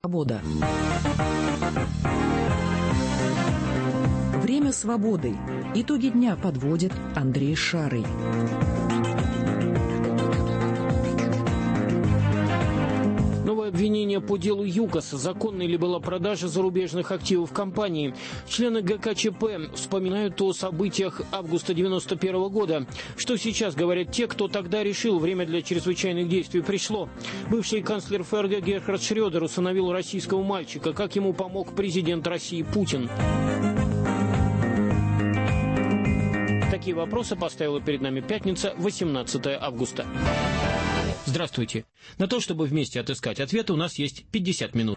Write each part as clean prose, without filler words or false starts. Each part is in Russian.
Свобода. Время свободы. Итоги дня подводит Андрей Шарый. Новое обвинение по делу ЮКОС. Законной ли была продажа зарубежных активов компании? Члены ГКЧП вспоминают о событиях августа 1991 года. Что сейчас говорят те, кто тогда решил, время для чрезвычайных действий пришло? Бывший канцлер ФРГ Герхард Шрёдер усыновил российского мальчика. Как ему помог президент России Путин? Такие вопросы поставила перед нами пятница, 18 августа. Здравствуйте. На то, чтобы вместе отыскать ответы, у нас есть 50 минут.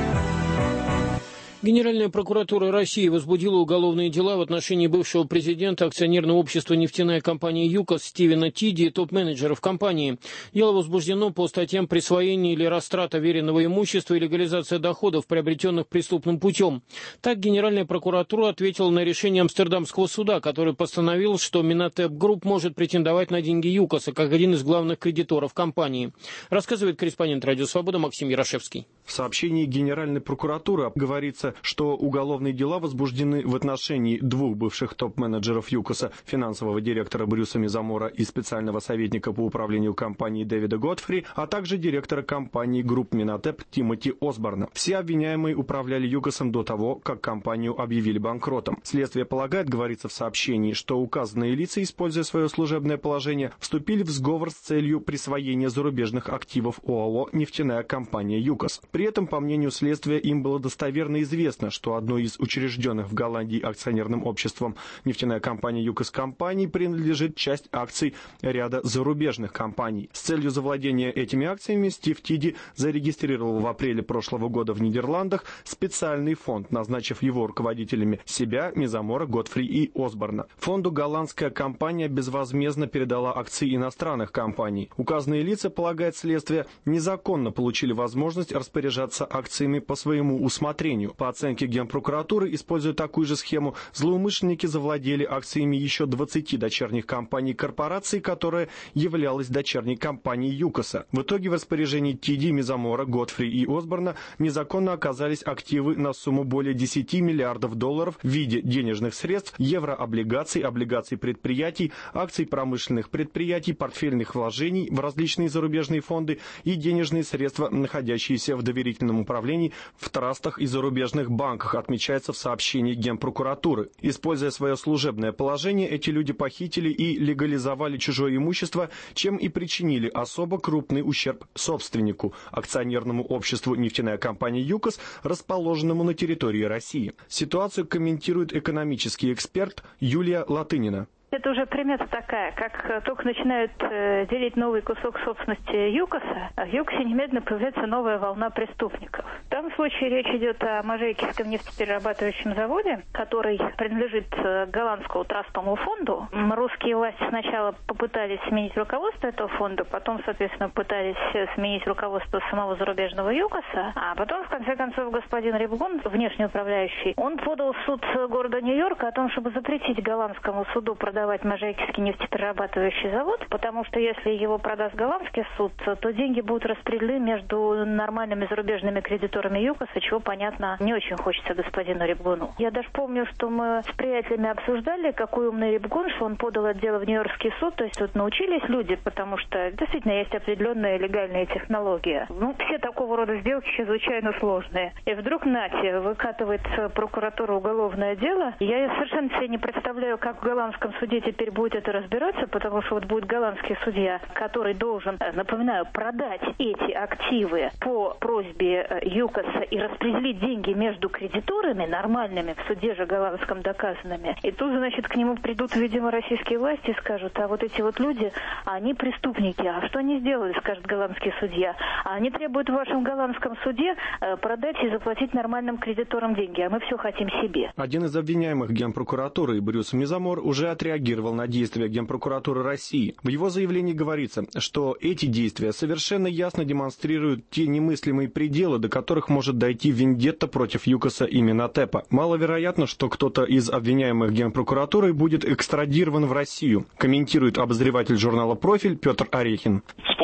Генеральная прокуратура России возбудила уголовные дела в отношении бывшего президента акционерного общества «Нефтяная компания ЮКОС» Стивена Тиди и топ-менеджеров компании. Дело возбуждено по статьям присвоения или растрата веренного имущества и легализация доходов, приобретенных преступным путем. Так Генеральная прокуратура ответила на решение Амстердамского суда, который постановил, что Минатеп Групп может претендовать на деньги ЮКОСа как один из главных кредиторов компании. Рассказывает корреспондент «Радио Свобода» Максим Ярошевский. В сообщении Генеральной прокуратуры говорится, что уголовные дела возбуждены в отношении двух бывших топ-менеджеров ЮКОСа, финансового директора Брюса Мизамора и специального советника по управлению компанией Дэвида Готфри, а также директора компании Групп Минатеп Тимоти Осборна. Все обвиняемые управляли ЮКОСом до того, как компанию объявили банкротом. Следствие полагает, говорится в сообщении, что указанные лица, используя свое служебное положение, вступили в сговор с целью присвоения зарубежных активов ОАО «Нефтяная компания ЮКОС». При этом, по мнению следствия, им было достоверно известно, что одной из учрежденных в Голландии акционерным обществом «Нефтяная компания ЮКОС» компаний принадлежит часть акций ряда зарубежных компаний. С целью завладения этими акциями Стив Тиди зарегистрировал в апреле прошлого года в Нидерландах специальный фонд, назначив его руководителями себя, Мизамора, Готфри и Осборна. Фонду голландская компания безвозмездно передала акции иностранных компаний. Указанные лица, полагает следствие, незаконно получили возможность распоряжаться акциями по своему усмотрению. По оценке Генпрокуратуры, используя такую же схему, злоумышленники завладели акциями еще 20 дочерних компаний корпорации, которая являлась дочерней компанией ЮКОСа. В итоге в распоряжении Тиди, Мизамора, Готфри и Осборна незаконно оказались активы на сумму более 10 миллиардов долларов в виде денежных средств, еврооблигаций, облигаций предприятий, акций промышленных предприятий, портфельных вложений в различные зарубежные фонды и денежные средства, находящиеся в доверительном управлении в трастах и зарубежных банках, отмечается в сообщении Генпрокуратуры. Используя свое служебное положение, эти люди похитили и легализовали чужое имущество, чем и причинили особо крупный ущерб собственнику, акционерному обществу «Нефтяная компания ЮКОС», расположенному на территории России. Ситуацию комментирует экономический эксперт Юлия Латынина. Это уже примета такая, как только начинают делить новый кусок собственности ЮКОСа, в ЮКОСе немедленно появляется новая волна преступников. В данном случае речь идет о Можайкинском нефтеперерабатывающем заводе, который принадлежит голландскому трастовому фонду. Русские власти сначала попытались сменить руководство этого фонда, потом, соответственно, пытались сменить руководство самого зарубежного ЮКОСа, а потом, в конце концов, господин Рибгун, внешний управляющий, он подал в суд города Нью-Йорка о том, чтобы запретить голландскому суду продавать Можайкинский нефтеперерабатывающий завод, потому что если его продаст голландский суд, то деньги будут распределены между нормальными зарубежными кредиторами ЮКОСа, чего, понятно, не очень хочется господину Рибгуну. Я даже помню, что мы с приятелями обсуждали, какой умный Рибгун, что он подал это дело в Нью-Йоркский суд, то есть тут научились люди, потому что действительно есть определенная легальная технология. Все такого рода сделки чрезвычайно сложные. И вдруг, нате, выкатывает прокуратура уголовное дело. Я совершенно себе не представляю, как в голландском суде теперь будет это разбираться, потому что вот будет голландский судья, который должен, напоминаю, продать эти активы по просьбе ЮКОСа и распределить деньги между кредиторами, нормальными, в суде же голландском доказанными. И тут, значит, к нему придут, видимо, российские власти и скажут, а вот эти вот люди, они преступники. А что они сделали, скажет голландский судья? А они требуют в вашем голландском суде продать и заплатить нормальным кредиторам деньги, а мы все хотим себе. Один из обвиняемых Генпрокуратуры, Брюс Мизамор, уже отреагировал на действия Генпрокуратуры России. В его заявлении говорится, что эти действия совершенно ясно демонстрируют те немыслимые пределы, до которых может дойти вендетта против ЮКОСа и Минатепа. Маловероятно, что кто-то из обвиняемых Генпрокуратурой будет экстрадирован в Россию, комментирует обозреватель журнала «Профиль» Петр Орехин. Способы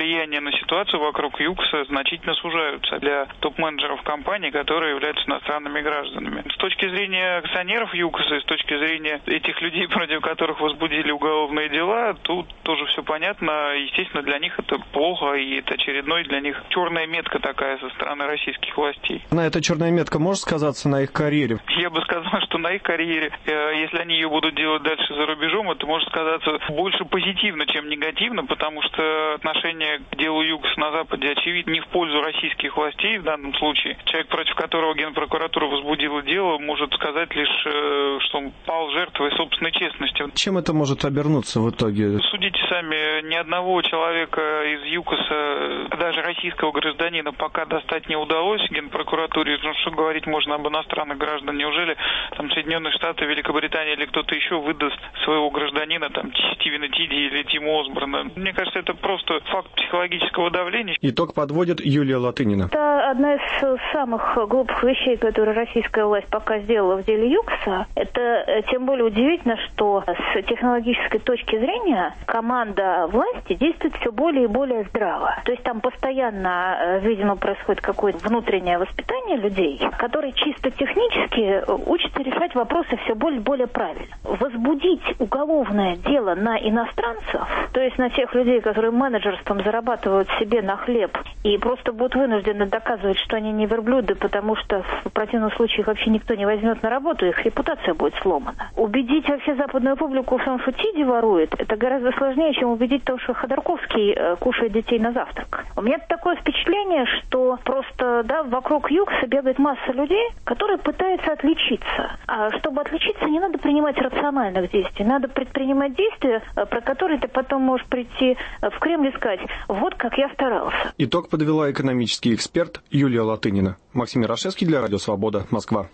влияния на ситуацию вокруг ЮКОСа значительно сужаются для топ-менеджеров компаний, которые являются иностранными гражданами. С точки зрения акционеров ЮКОСа и с точки зрения этих людей, против которых возбудили уголовные дела, тут тоже все понятно. Естественно, для них это плохо, и это очередной для них черная метка такая со стороны российских властей. На эта черная метка может сказаться на их карьере? Я бы сказал, что на их карьере, если они ее будут делать дальше за рубежом, это может сказаться больше позитивно, чем негативно, потому что отношение к делу ЮКОС на Западе, очевидно, не в пользу российских властей в данном случае. Человек, против которого Генпрокуратура возбудила дело, может сказать лишь, что он пал жертвой собственной честности. Чем это может обернуться в итоге? Судите сами, ни одного человека из ЮКОСа, даже российского гражданина, пока достать не удалось Генпрокуратуре. Ну, что говорить можно об иностранных гражданах? Неужели там Соединенные Штаты, Великобритания или кто-то еще выдаст своего гражданина, там, Стивена Тиди или Тима Осборна? Мне кажется, это просто факт психологического давления. Итог подводит Юлия Латынина. Это одна из самых глупых вещей, которые российская власть пока сделала в деле ЮКОСа. Это тем более удивительно, что с технологической точки зрения команда власти действует все более и более здраво. То есть там постоянно, видимо, происходит какое-то внутреннее воспитание людей, которые чисто технически учатся решать вопросы все более и более правильно. Возбудить уголовное дело на иностранцев, то есть на тех людей, которые менеджерством зарабатывают себе на хлеб и просто будут вынуждены доказывать, что они не верблюды, потому что в противном случае их вообще никто не возьмет на работу, их репутация будет сломана. Убедить вообще западную публику в том, что Тиди ворует, это гораздо сложнее, чем убедить в том, что Ходорковский кушает детей на завтрак. У меня такое впечатление, что просто вокруг ЮКОСа бегает масса людей, которые пытаются отличиться. А чтобы отличиться, не надо принимать рациональных действий. Надо предпринимать действия, про которые ты потом можешь прийти в Кремль и сказать: вот как я старался. Итог подвела экономический эксперт Юлия Латынина. Максим Ярошевский для Радио Свобода, Москва.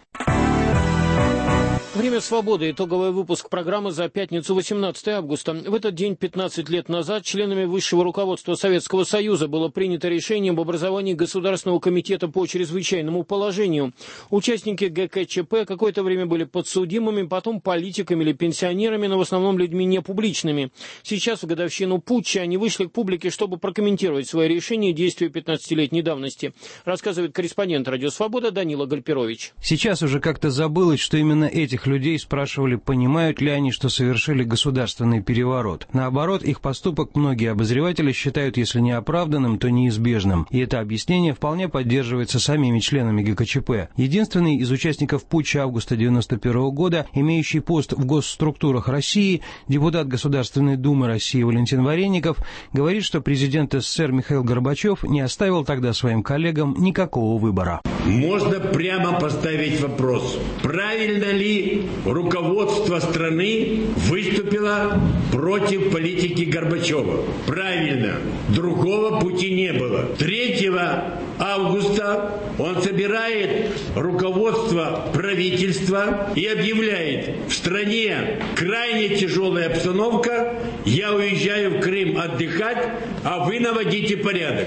Время свободы. Итоговый выпуск программы за пятницу, 18 августа. В этот день, 15 лет назад, членами высшего руководства Советского Союза было принято решение об образовании Государственного комитета по чрезвычайному положению. Участники ГКЧП какое-то время были подсудимыми, потом политиками или пенсионерами, но в основном людьми непубличными. Сейчас, в годовщину путча, они вышли к публике, чтобы прокомментировать свои решения и действия 15-летней давности. Рассказывает корреспондент Радио Свобода Данила Гальперович. Сейчас уже как-то забылось, что именно этих людей спрашивали, понимают ли они, что совершили государственный переворот. Наоборот, их поступок многие обозреватели считают, если не оправданным, то неизбежным. И это объяснение вполне поддерживается самими членами ГКЧП. Единственный из участников путча августа 1991 года, имеющий пост в госструктурах России, депутат Государственной Думы России Валентин Вареников, говорит, что президент СССР Михаил Горбачев не оставил тогда своим коллегам никакого выбора. Можно прямо поставить вопрос, правильно ли руководство страны выступило против политики Горбачева. Правильно. Другого пути не было. 3 августа он собирает руководство правительства и объявляет: в стране крайне тяжелая обстановка, я уезжаю в Крым отдыхать, а вы наводите порядок.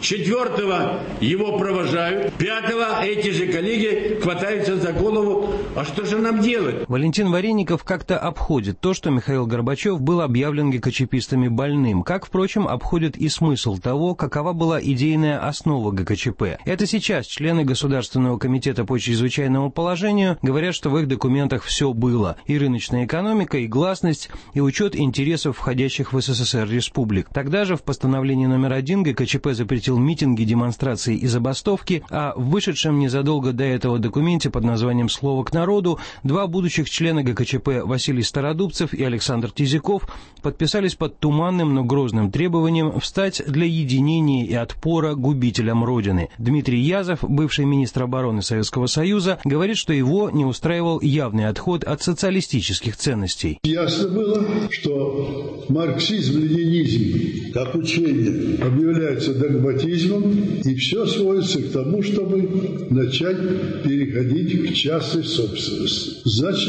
4-го его провожают, 5-го эти же коллеги хватаются за голову. А что же нам делать? Валентин Вареников как-то обходит то, что Михаил Горбачев был объявлен ГКЧПистами больным, как, впрочем, обходит и смысл того, какова была идейная основа ГКЧП. Это сейчас члены Государственного комитета по чрезвычайному положению говорят, что в их документах все было. И рыночная экономика, и гласность, и учет интересов входящих в СССР республик. Тогда же в постановлении номер 1 ГКЧП запретил митинги, демонстрации и забастовки, а в вышедшем незадолго до этого документе под названием «Слово к народу» два будущих члена ГКЧП Василий Стародубцев и Александр Тизяков подписались под туманным, но грозным требованием встать для единения и отпора губителям Родины. Дмитрий Язов, бывший министр обороны Советского Союза, говорит, что его не устраивал явный отход от социалистических ценностей. Ясно было, что марксизм-ленинизм как учение объявляется догматизмом, и все сводится к тому, чтобы начать переходить к частной собственности. Значит,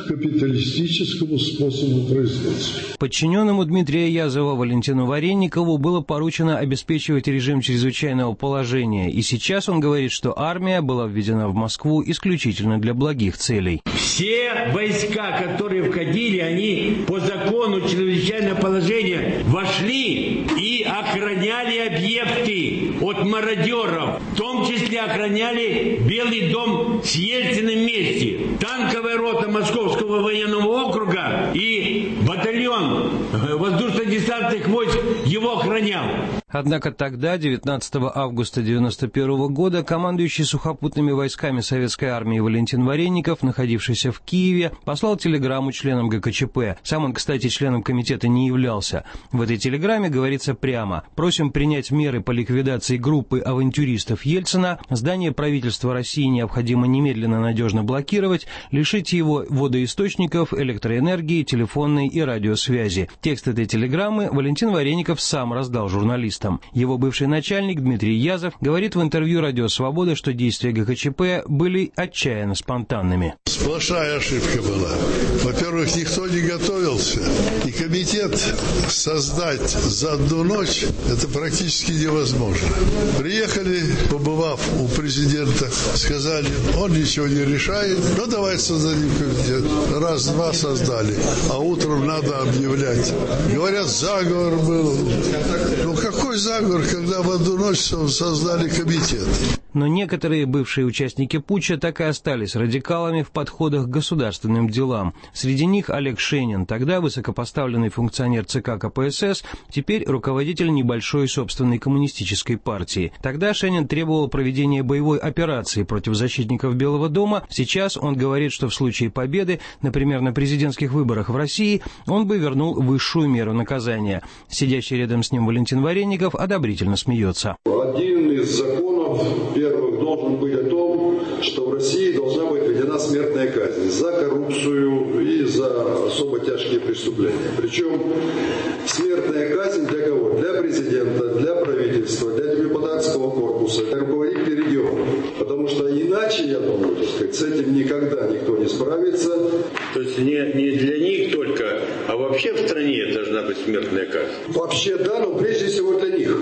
капиталистическому способу производства. Подчиненному Дмитрия Язова Валентину Варенникову было поручено обеспечивать режим чрезвычайного положения, и сейчас он говорит, что армия была введена в Москву исключительно для благих целей. Все войска, которые входили, они по закону чрезвычайного положения вошли и охраняли объекты от мародеров. В том числе охраняли Белый дом с Ельциным вместе. Танковая рота Московского военного округа и батальон воздушно-десантных войск его охранял. Однако тогда, 19 августа 1991 года, командующий сухопутными войсками Советской армии Валентин Варенников, находившийся в Киеве, послал телеграмму членам ГКЧП. Сам он, кстати, членом комитета не являлся. В этой телеграмме говорится прямо: «Просим принять меры по ликвидации группы авантюристов Ельцина, здание правительства России необходимо немедленно надежно блокировать, лишить его водоисточников, электроэнергии, телефонной и радиосвязи». Текст этой телеграммы Валентин Варенников сам раздал журналистам. Его бывший начальник Дмитрий Язов говорит в интервью «Радио Свобода», что действия ГКЧП были отчаянно спонтанными. Сплошная ошибка была. Во-первых, никто не готовился. И комитет создать за одну ночь – это практически невозможно. Приехали, побывав у президента, сказали, он ничего не решает, ну давайте создадим комитет. Раз-два создали, а утром надо объявлять. Говорят, заговор был. Ну какой заговор, когда в одну ночь создали комитет? Но некоторые бывшие участники путча так и остались радикалами в подходах к государственным делам. Среди них Олег Шенин, тогда высокопоставленный функционер ЦК КПСС, теперь руководитель небольшой собственной коммунистической партии. Тогда Шенин требовал проведения боевой операции против защитников Белого дома. Сейчас он говорит, что в случае победы, например, на президентских выборах в России, он бы вернул высшую меру наказания. Сидящий рядом с ним Валентин Варенников одобрительно смеется. Один из законов первых должен быть о том, что в России должна быть введена смертная казнь за коррупцию и за особо тяжкие преступления. Причем смертная казнь для кого? Для президента, для правительства, для депутатского корпуса, для руководителей региона. Потому что иначе, я думаю, так сказать, с этим никогда никто не справится. То есть не для них только, а вообще в стране должна быть смертная казнь? Вообще да, но прежде всего для них.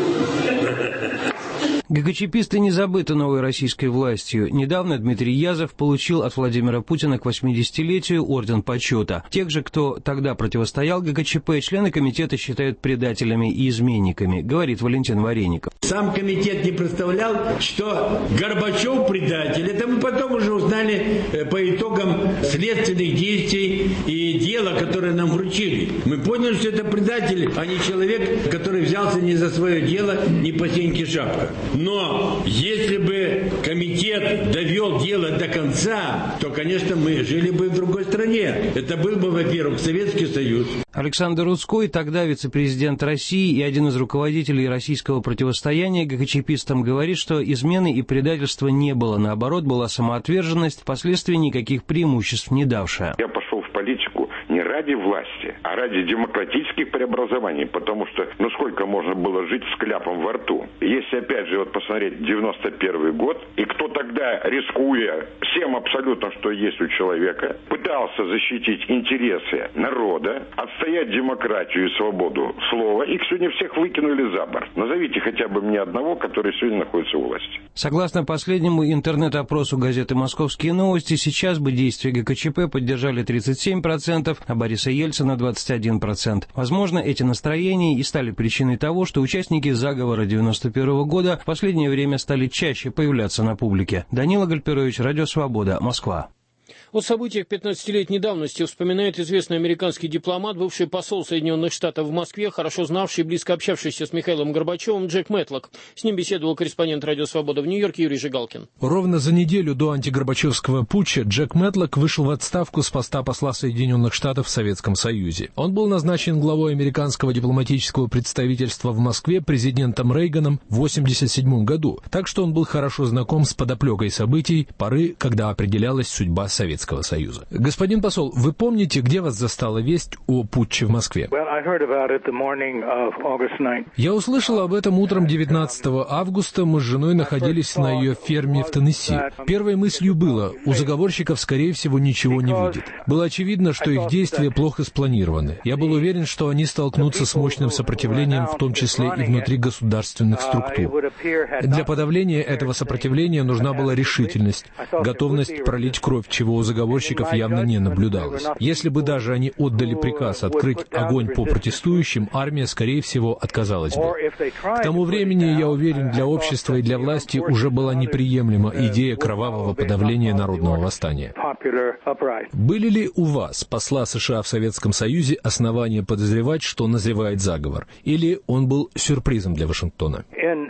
ГКЧПисты не забыты новой российской властью. Недавно Дмитрий Язов получил от Владимира Путина к 80-летию орден почета. Тех же, кто тогда противостоял ГКЧП, члены комитета считают предателями и изменниками, говорит Валентин Варенников. Сам комитет не представлял, что Горбачев предатель. Это мы потом уже узнали по итогам следственных действий и дела, которое нам вручили. Мы поняли, что это предатель, а не человек, который взялся не за свое дело, не по сеньке шапка. Но если бы комитет довел дело до конца, то, конечно, мы жили бы в другой стране. Это был бы, во-первых, Советский Союз. Александр Рудской, тогда вице-президент России и один из руководителей российского противостояния ГКЧПистам, говорит, что измены и предательства не было. Наоборот, была самоотверженность, впоследствии никаких преимуществ не давшая. Я пошел в политику не ради власти, а ради демократических преобразований, потому что, сколько можно было жить с кляпом во рту. Если, опять же, посмотреть 91 год, и кто тогда, рискуя всем абсолютно, что есть у человека, пытался защитить интересы народа, отстоять демократию и свободу слова, их сегодня всех выкинули за борт. Назовите хотя бы мне одного, который сегодня находится у власти. Согласно последнему интернет-опросу газеты «Московские новости», сейчас бы действия ГКЧП поддержали 37%, а Бориса Ельцина 21%. Возможно, эти настроения и стали причиной того, что участники заговора 91 года в последнее время стали чаще появляться на публике. Данила Гальперович, Радио Свобода, Москва. О событиях 15-летней давности вспоминает известный американский дипломат, бывший посол Соединенных Штатов в Москве, хорошо знавший и близко общавшийся с Михаилом Горбачевым Джек Мэтлок. С ним беседовал корреспондент Радио Свобода в Нью-Йорке Юрий Жигалкин. Ровно за неделю до антигорбачевского путча Джек Мэтлок вышел в отставку с поста посла Соединенных Штатов в Советском Союзе. Он был назначен главой американского дипломатического представительства в Москве президентом Рейганом в 1987 году, так что он был хорошо знаком с подоплекой событий поры, когда определялась судьба Советского Советского Союза. Господин посол, вы помните, где вас застала весть о путче в Москве? Я услышал об этом утром 19 августа. Мы с женой находились на ее ферме в Теннесси. Первой мыслью было, у заговорщиков, скорее всего, ничего не выйдет. Было очевидно, что их действия плохо спланированы. Я был уверен, что они столкнутся с мощным сопротивлением, в том числе и внутри государственных структур. Для подавления этого сопротивления нужна была решительность, готовность пролить кровь, чего у заговорщиков явно не наблюдалось. Если бы даже они отдали приказ открыть огонь по протестующим, армия, скорее всего, отказалась бы. К тому времени, я уверен, для общества и для власти уже была неприемлема идея кровавого подавления народного восстания. Были ли у вас, посла США в Советском Союзе, основания подозревать, что назревает заговор? Или он был сюрпризом для Вашингтона?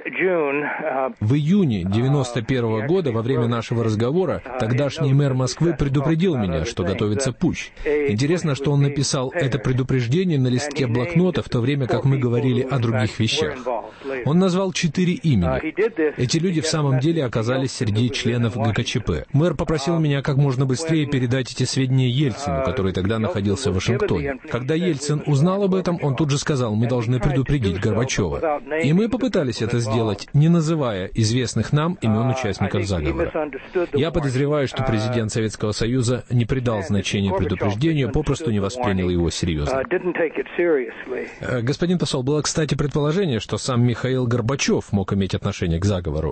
В июне 1991 года, во время нашего разговора, тогдашний мэр Москвы предупредил меня, что готовится путч. Интересно, что он написал это предупреждение на листке блокнота, в то время как мы говорили о других вещах. Он назвал 4 имени. Эти люди в самом деле оказались среди членов ГКЧП. Мэр попросил меня как можно быстрее передать эти сведения Ельцину, который тогда находился в Вашингтоне. Когда Ельцин узнал об этом, он тут же сказал: мы должны предупредить Горбачева. И мы попытались это сделать, не называя известных нам имен участников заговора. Я подозреваю, что президент Советского Союза не придал значения предупреждению, попросту не воспринял его серьезно. Господин посол, было, кстати, предположение, что сам Михаил Горбачев мог иметь отношение к заговору.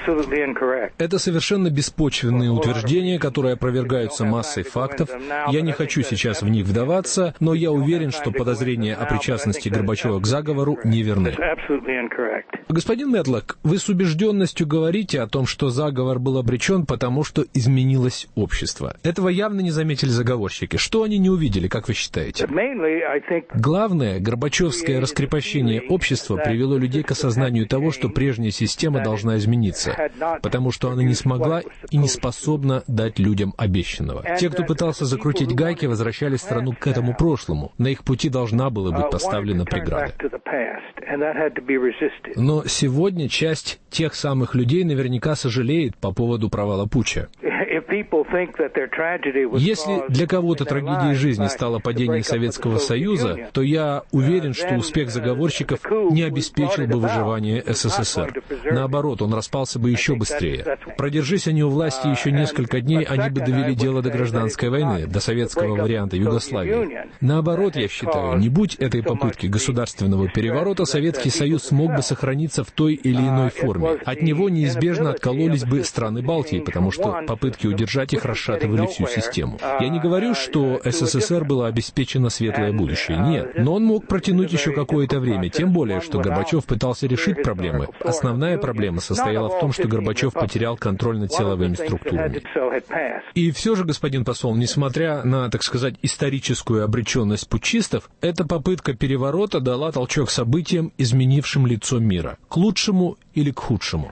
Это совершенно беспочвенные утверждения, которые опровергаются массой фактов. Я не хочу сейчас в них вдаваться, но я уверен, что подозрения о причастности Горбачева к заговору неверны. Господин Мэтлок, вы с убежденностью говорите о том, что заговор был обречен, потому что изменилось общество. Этого явно не заметили заговорщики. Что они не увидели, как вы считаете? Главное, горбачевское раскрепощение общества привело людей к осознанию того, что прежняя система должна измениться, потому что она не смогла и не способна дать людям обещанного. Те, кто пытался закрутить гайки, возвращали страну к этому прошлому. На их пути должна была быть поставлена преграда. Но сегодня часть тех самых людей наверняка сожалеет по поводу провала путча. Если для кого-то трагедией жизни стало падение Советского Союза, то я уверен, что успех заговорщиков не обеспечил бы выживание СССР. Наоборот, он распался бы еще быстрее. Продержись они у власти еще несколько дней, они бы довели дело до гражданской войны, до советского варианта Югославии. Наоборот, я считаю, не будь этой попытки государственного переворота, Советский Союз смог бы сохраниться в той или иной форме. От него неизбежно откололись бы страны Балтии, потому что попытки удержать их расшатывали всю систему. Я не говорю, что СССР было обеспечено светлое будущее. Нет. Но он мог протянуть еще какое-то время, тем более, что Горбачев пытался решить проблемы. Основная проблема состояла в том, что Горбачев потерял контроль над силовыми структурами. И все же, господин посол, несмотря на, так сказать, историческую обреченность путчистов, эта попытка переворота дала толчок событиям, изменившим лицо мира. К лучшему или к худшему.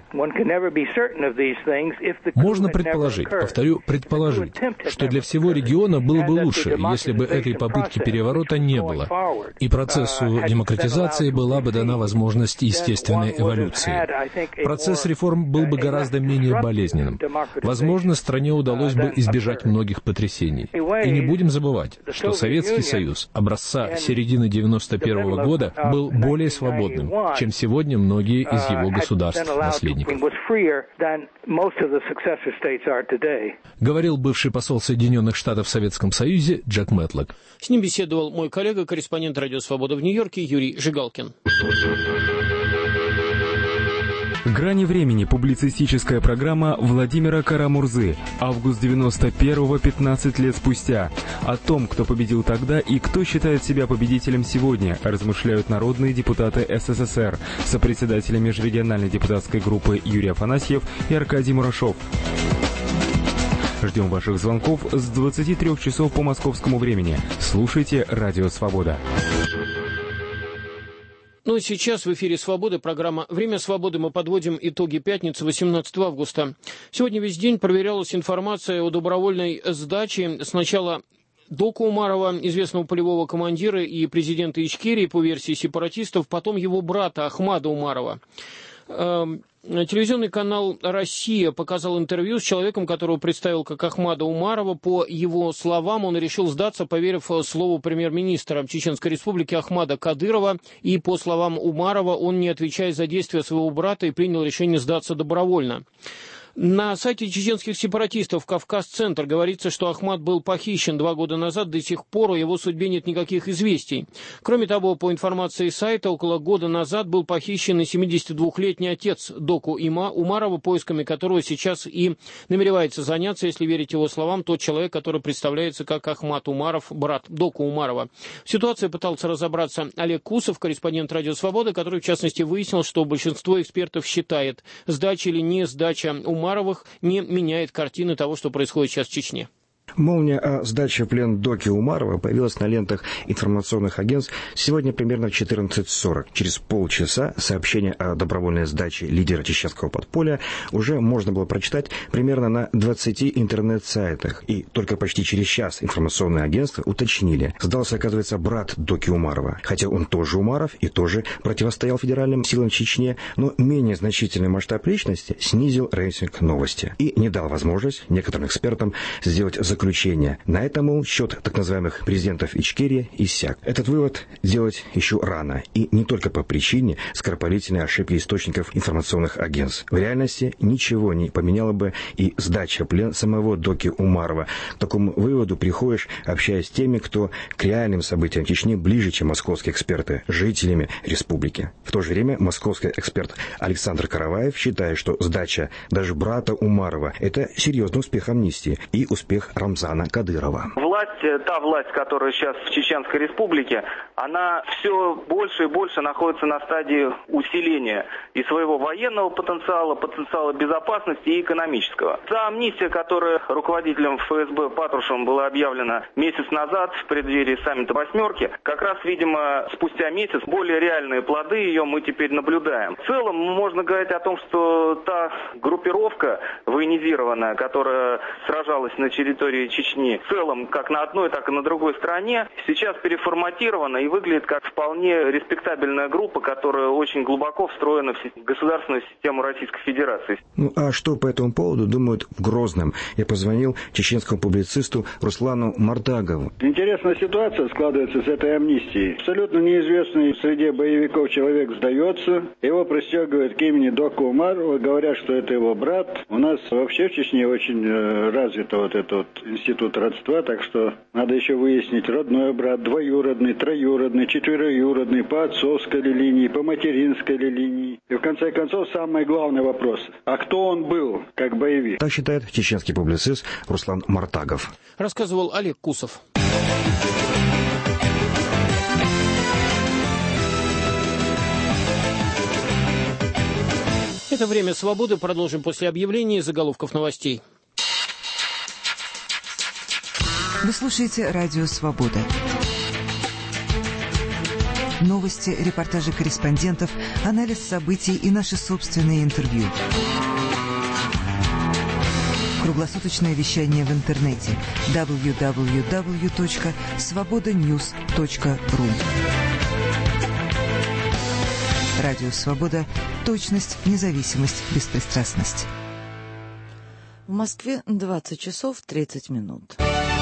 Можно предположить, повторю, предположить, что для всего региона было бы лучше, если бы этой попытки переворота не было, и процессу демократизации была бы дана возможность естественной эволюции. Процесс реформ был бы гораздо менее болезненным. Возможно, стране удалось бы избежать многих потрясений. И не будем забывать, что Советский Союз образца середины 1991 года был более свободным, чем сегодня многие из его государств-наследников. Говорил бывший посол Соединенных Штатов в Советском Союзе Джек Мэтлок. С ним беседовал мой коллега, корреспондент «Радио Свобода» в Нью-Йорке Юрий Жигалкин. «Грани времени» — публицистическая программа Владимира Карамурзы. Август 91-го, 15 лет спустя. О том, кто победил тогда и кто считает себя победителем сегодня, размышляют народные депутаты СССР, сопредседатели межрегиональной депутатской группы Юрий Афанасьев и Аркадий Мурашов. Ждем ваших звонков с 23 часов по московскому времени. Слушайте «Радио Свобода». Ну, сейчас в эфире «Свобода», программа «Время свободы». Мы подводим итоги пятницы, 18 августа. Сегодня весь день проверялась информация о добровольной сдаче. Сначала Дока Умарова, известного полевого командира и президента Ичкерии, по версии сепаратистов, потом его брата Ахмада Умарова. Телевизионный канал «Россия» показал интервью с человеком, которого представил как Ахмада Умарова. По его словам, он решил сдаться, поверив слову премьер-министра Чеченской Республики Ахмада Кадырова. И по словам Умарова, он, не отвечая за действия своего брата, и принял решение сдаться добровольно. На сайте чеченских сепаратистов «Кавказ-центр» говорится, что Ахмад был похищен 2 года назад, до сих пор о его судьбе нет никаких известий. Кроме того, по информации сайта, около года назад был похищен и 72-летний отец Доку Умарова, поисками которого сейчас и намеревается заняться, если верить его словам, тот человек, который представляется как Ахмад Умаров, брат Доку Умарова. В ситуации пытался разобраться Олег Кусов, корреспондент «Радио Свобода», который, в частности, выяснил, что большинство экспертов считает, сдача или не сдача Умаровых не меняет картины того, что происходит сейчас в Чечне. Молния о сдаче в плен Доки Умарова появилась на лентах информационных агентств сегодня примерно в 14:40. Через полчаса сообщение о добровольной сдаче лидера чеченского подполья уже можно было прочитать примерно на 20 интернет-сайтах. И только почти через час информационные агентства уточнили. Сдался, оказывается, брат Доки Умарова. Хотя он тоже Умаров и тоже противостоял федеральным силам в Чечне, но менее значительный масштаб личности снизил рейтинг новости и не дал возможность некоторым экспертам сделать заключение. На этом, мол, счет так называемых президентов Ичкерии иссяк. Этот вывод делать еще рано. И не только по причине скоропалительной ошибки источников информационных агентств. В реальности ничего не поменяло бы и сдача в плен самого Доки Умарова. К такому выводу приходишь, общаясь с теми, кто к реальным событиям в Чечне ближе, чем московские эксперты, жителями республики. В то же время московский эксперт Александр Караваев считает, что сдача даже брата Умарова – это серьезный успех амнистии и успех Рамзана Кадырова. Та власть, которая сейчас в Чеченской Республике, она все больше и больше находится на стадии усиления и своего военного потенциала безопасности и экономического. Та амнистия, которая руководителем ФСБ Патрушевым была объявлена месяц назад в преддверии саммита «Восьмерки», как раз, видимо, спустя месяц более реальные плоды ее мы теперь наблюдаем. В целом можно говорить о том, что та группировка военизированная, которая сражалась на территории Чечни, в целом как на одной, так и на другой стороне, сейчас переформатирована и выглядит как вполне респектабельная группа, которая очень глубоко встроена в государственную систему Российской Федерации. Ну а что по этому поводу думают в Грозном? Я позвонил чеченскому публицисту Руслану Мартагову. Интересная ситуация складывается с этой амнистией. Абсолютно неизвестный среди боевиков человек сдается, его пристегивают к имени Дока Умарова, говорят, что это его брат. У нас вообще в Чечне очень развит вот этот институт родства, так что надо еще выяснить, родной брат, двоюродный, троюродный, четвероюродный, по отцовской ли линии, по материнской ли линии. И в конце концов, самый главный вопрос, а кто он был, как боевик? Так считает чеченский публицист Руслан Мартагов. Рассказывал Олег Кусов. Это «Время свободы». Продолжим после объявления и заголовков новостей. Вы слушаете «Радио Свобода». Новости, репортажи корреспондентов, анализ событий и наши собственные интервью. Круглосуточное вещание в интернете www.svobodanews.ru. Радио Свобода. Точность, независимость, беспристрастность. В Москве 20 часов 30 минут.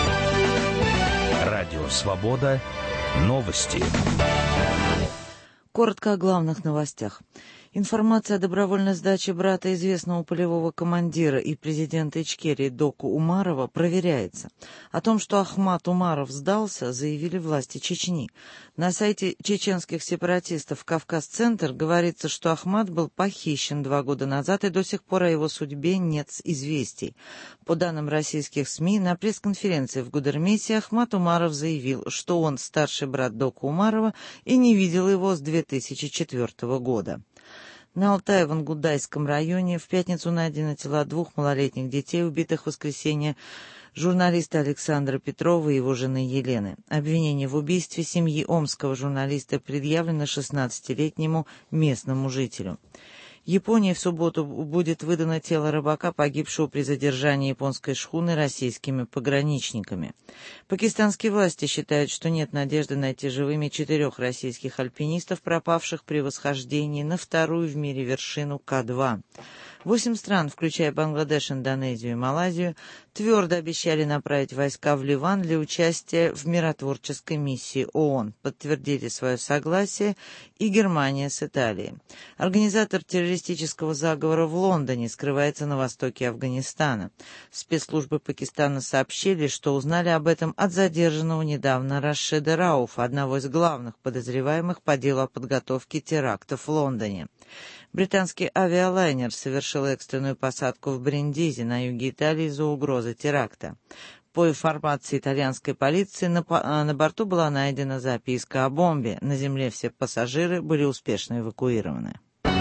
Радио Свобода. Новости. Коротко о главных новостях. Информация о добровольной сдаче брата известного полевого командира и президента Ичкерии Доку Умарова проверяется. О том, что Ахмад Умаров сдался, заявили власти Чечни. На сайте чеченских сепаратистов «Кавказ-центр» говорится, что Ахмад был похищен 2 года назад, и до сих пор о его судьбе нет известий. По данным российских СМИ, на пресс-конференции в Гудермесе Ахмад Умаров заявил, что он старший брат Дока Умарова и не видел его с 2004 года. На Алтай-Вангудайском районе в пятницу найдены тела 2 малолетних детей, убитых в воскресенье журналиста Александра Петрова и его жены Елены. Обвинение в убийстве семьи омского журналиста предъявлено 16-летнему местному жителю. Японии в субботу будет выдано тело рыбака, погибшего при задержании японской шхуны российскими пограничниками. Пакистанские власти считают, что нет надежды найти живыми 4 российских альпинистов, пропавших при восхождении на вторую в мире вершину К2. 8 стран, включая Бангладеш, Индонезию и Малайзию, твердо обещали направить войска в Ливан для участия в миротворческой миссии ООН. Подтвердили свое согласие и Германия с Италией. Организатор террористического заговора в Лондоне скрывается на востоке Афганистана. Спецслужбы Пакистана сообщили, что узнали об этом от задержанного недавно Рашида Рауфа, одного из главных подозреваемых по делу о подготовке терактов в Лондоне. Британский авиалайнер совершил экстренную посадку в Бриндизи на юге Италии из-за угрозы теракта. По информации итальянской полиции, на борту была найдена записка о бомбе. На земле все пассажиры были успешно эвакуированы.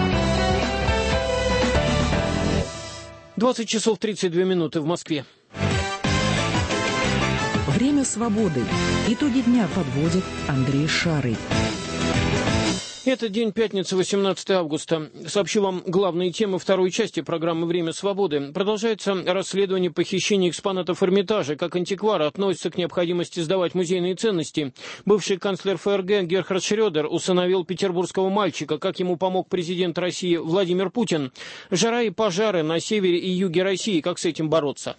20 часов 32 минуты в Москве. Время свободы. Итоги дня подводит Андрей Шарый. Это день пятницы, 18 августа. Сообщу вам главные темы второй части программы «Время свободы». Продолжается расследование похищения экспонатов Эрмитажа. Как антиквар относится к необходимости сдавать музейные ценности. Бывший канцлер ФРГ Герхард Шрёдер усыновил петербургского мальчика. Как ему помог президент России Владимир Путин. Жара и пожары на севере и юге России. Как с этим бороться?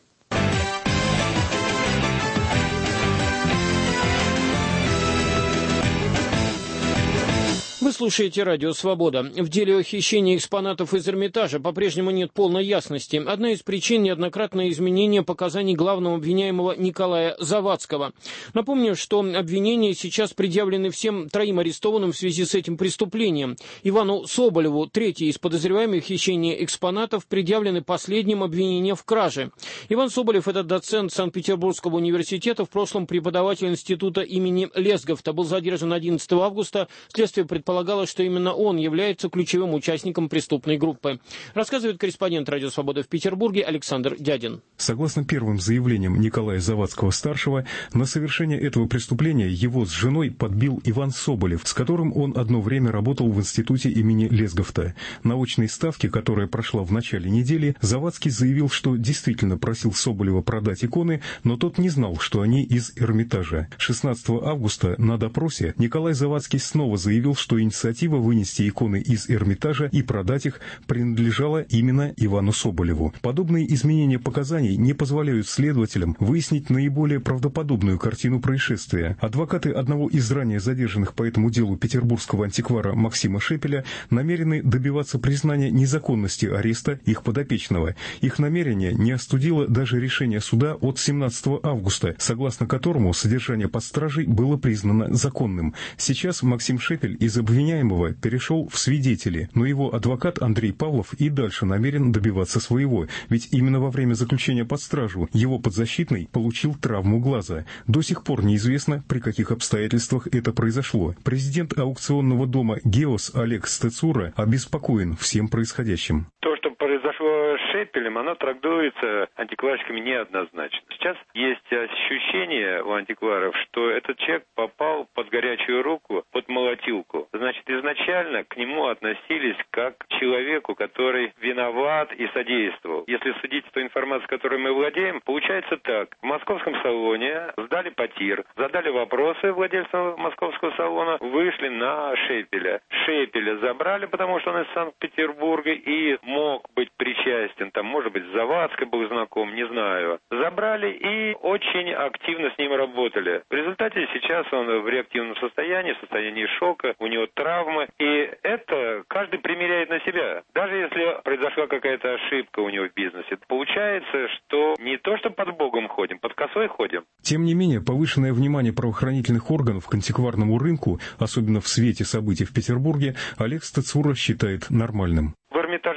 Вы слушаете «Радио Свобода». В деле о хищении экспонатов из Эрмитажа по-прежнему нет полной ясности. Одна из причин – неоднократное изменение показаний главного обвиняемого Николая Завадского. Напомню, что обвинения сейчас предъявлены всем 3 арестованным в связи с этим преступлением. Ивану Соболеву, 3-й из подозреваемых в хищении экспонатов, предъявлены последним обвинения в краже. Иван Соболев – это доцент Санкт-Петербургского университета, в прошлом преподаватель института имени Лесговта. Был задержан 11 августа. Следствие предполагало, что именно он является ключевым участником преступной группы. Рассказывает корреспондент «Радио Свобода» в Петербурге Александр Дядин. Согласно первым заявлениям Николая Завадского-старшего, на совершение этого преступления его с женой подбил Иван Соболев, с которым он одно время работал в институте имени Лесговта. На очной ставке, которая прошла в начале недели, Завадский заявил, что действительно просил Соболева продать иконы, но тот не знал, что они из Эрмитажа. 16 августа на допросе Николай Завадский снова заявил, что инициатива вынести иконы из Эрмитажа и продать их принадлежала именно Ивану Соболеву. Подобные изменения показаний не позволяют следователям выяснить наиболее правдоподобную картину происшествия. Адвокаты одного из ранее задержанных по этому делу петербургского антиквара Максима Шепеля намерены добиваться признания незаконности ареста их подопечного. Их намерение не остудило даже решение суда от 17 августа, согласно которому содержание под стражей было признано законным. Сейчас Максим Шепель из обвиняемого перешел в свидетели, но его адвокат Андрей Павлов и дальше намерен добиваться своего, ведь именно во время заключения под стражу его подзащитный получил травму глаза. До сих пор неизвестно, при каких обстоятельствах это произошло. Президент аукционного дома «Геос» Олег Стецура обеспокоен всем происходящим. То, что произошло с Шепелем, оно трактуется антикварщиками неоднозначно. Сейчас есть ощущение у антикваров, что этот человек попал под горячую руку, под молотилку. Значит, изначально к нему относились как к человеку, который виноват и содействовал. Если судить по информации, которой мы владеем, получается так. В московском салоне сдали по ТИР, задали вопросы владельцам московского салона, вышли на Шепеля. Шепеля забрали, потому что он из Санкт-Петербурга и мог быть причастен. Там, может быть, Завадский был знаком, не знаю. Забрали и очень активно с ним работали. В результате сейчас он в реактивном состоянии, в состоянии шока, у него травмы. И это каждый примеряет на себя. Даже если произошла какая-то ошибка у него в бизнесе, получается, что не то, что под Богом ходим, под косой ходим. Тем не менее, повышенное внимание правоохранительных органов к антикварному рынку, особенно в свете событий в Петербурге, Олег Стецура считает нормальным. В Эрмитаже похищен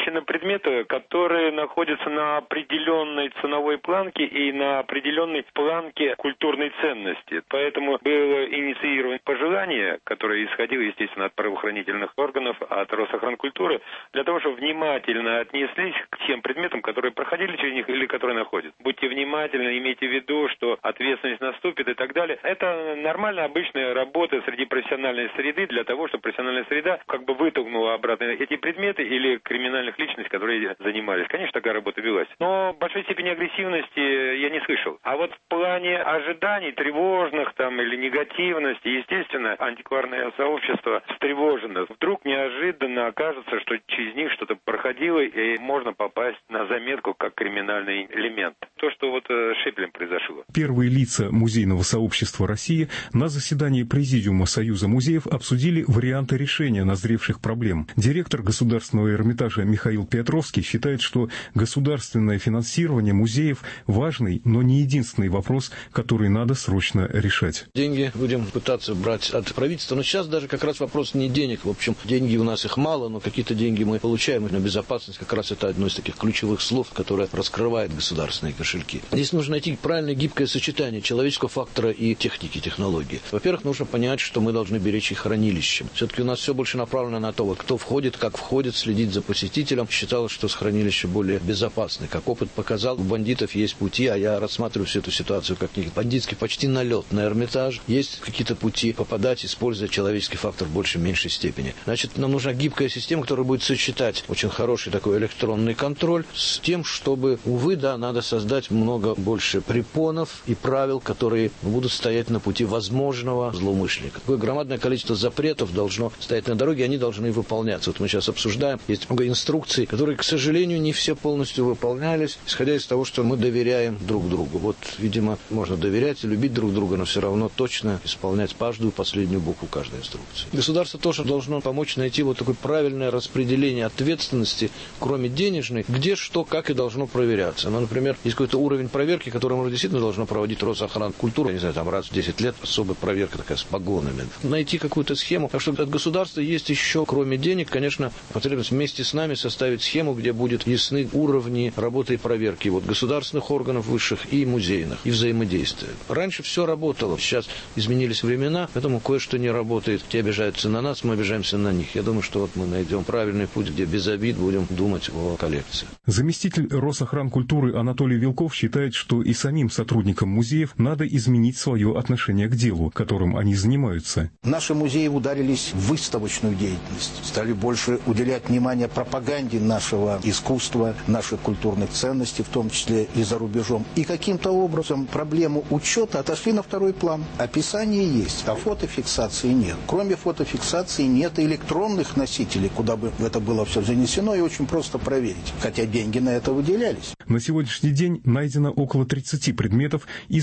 на предметы, которые находятся на определенной ценовой планке и на определенной планке культурной ценности. Поэтому было инициировано пожелание, которое исходило, естественно, от правоохранительных органов, от Росохранкультуры, для того, чтобы внимательно отнеслись к тем предметам, которые проходили через них или которые находят. Будьте внимательны, имейте в виду, что ответственность наступит и так далее. Это нормальная, обычная работа среди профессиональной среды для того, чтобы профессиональная среда как бы вытолкнула обратно эти предметы или криминальных личностей, которые занимались. Конечно, такая работа велась. Но большой степени агрессивности я не слышал. А вот в плане ожиданий, тревожных там или негативности, естественно, антикварное сообщество встревожено. Вдруг неожиданно окажется, что через них что-то проходило, и можно попасть на заметку как криминальный элемент. То, что вот с Шепелем произошло. Первые лица музейного сообщества России на заседании Президиума Союза музеев обсудили варианты решения назревших проблем. Директор Государственного Эрмитажа Михаил Петровский считает, что государственное финансирование музеев – важный, но не единственный вопрос, который надо срочно решать. Деньги будем пытаться брать от правительства, но сейчас даже как раз вопрос не денег. В общем, деньги у нас их мало, но какие-то деньги мы получаем. И безопасность как раз это одно из таких ключевых слов, которое раскрывает государственные кошельки. Здесь нужно найти правильное гибкое сочетание человеческого фактора и техники, технологии. Во-первых, нужно понять, что мы должны беречь их хранилищем. Все-таки у нас все больше направлено на то, кто входит, как входит, следить за посетителем. Считалось, что хранилище более безопасное. Как опыт показал, у бандитов есть пути, а я рассматриваю всю эту ситуацию как бандитский почти налет на Эрмитаж. Есть какие-то пути попадать, используя человеческий фактор в большей меньшей степени. Значит, нам нужна гибкая система, которая будет сочетать очень хороший такой электронный контроль с тем, чтобы, увы, да, надо создать много больше препонов и правил, которые будут стоять на пути возможного злоумышленника. Такое громадное количество запретов должно стоять на дороге, они должны выполняться. Вот мы сейчас обсуждаем, есть много инструкций, которые, к сожалению, не все полностью выполнялись, исходя из того, что мы доверяем друг другу. Вот, видимо, можно доверять и любить друг друга, но все равно точно исполнять каждую последнюю букву каждой инструкции. Государство тоже должно помочь найти вот такое правильное распределение ответственности, кроме денежной, где что, как и должно проверяться. Ну, например, есть какой-то уровень проверки, который мы действительно должно проводить Росохранкультура, я не знаю, там раз в 10 лет особая проверка такая с погонами. Найти какую-то схему, так что от государства есть еще, кроме денег, конечно, потребность вместе с нами составить схему, где будет ясны уровни работы и проверки вот государственных органов высших и музейных, и взаимодействия. Раньше все работало, сейчас изменились времена, поэтому кое-что не работает. Те обижаются на нас, мы обижаемся на них. Я думаю, что вот мы найдем правильный путь, где без обид будем думать о коллекции. Заместитель Росохранкультуры Анатолий Вилков считает, что и самим сотрудникам музеев надо изменить свое отношение к делу, которым они занимаются. Наши музеи ударились в выставочную деятельность, стали больше уделять внимание пропаганде нашего искусства, наших культурных ценностей, в том числе и за рубежом. И каким-то образом проблему учета отошли на второй план. Описание есть, а фотофиксации нет. Кроме фотофиксации нет электронных носителей, куда бы это было все занесено, и очень просто проверить. Хотя деньги на это выделялись. На сегодняшний день найдено около 30 предметов из